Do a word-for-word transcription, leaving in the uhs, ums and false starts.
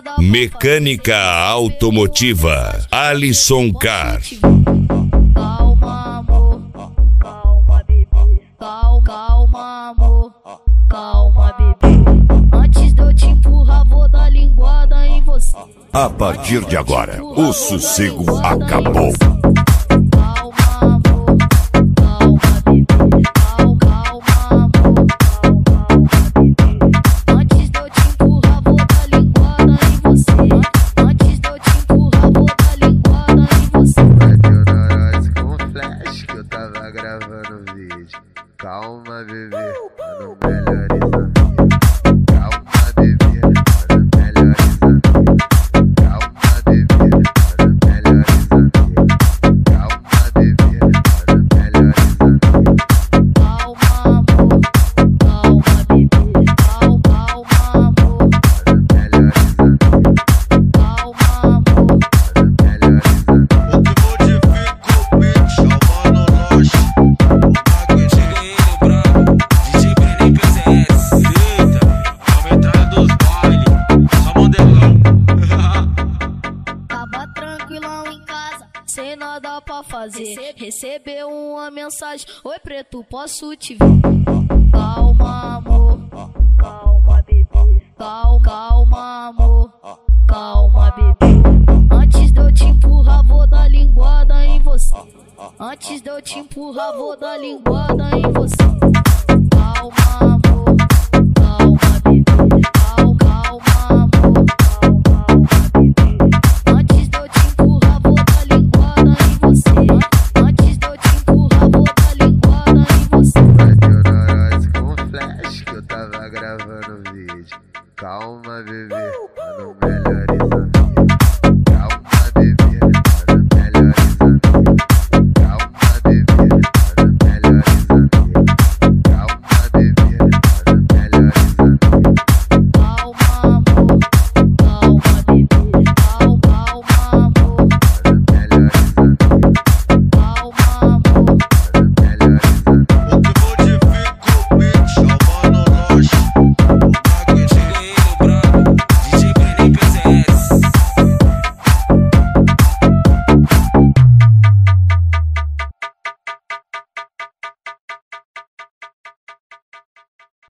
Mecânica automotiva, Alisson Car. Calma, amor, calma, bebê. Calma, calma, amor, calma, bebê. Antes de eu te empurrar, vou dar linguada em você. A partir de agora, o sossego acabou. Gravando vídeo, calma bebê, tá no melhores amigos. Calma bebê, tá no melhores amigos. Calma bebê, tá no melhores amigos. Calma bebê, tá no melhores amigos. Calma amor, calma bebê. Calma, calma amor, tá no melhores amigos. calma amor, tá no melhores amigos. sem nada pra fazer. Recebeu uma mensagem: oi preto, posso te ver? Calma amor, calma bebê. Calma, calma amor, calma bebê. Antes de eu te empurrar, vou dar linguada em você. Antes de eu te empurrar, vou dar linguada em você.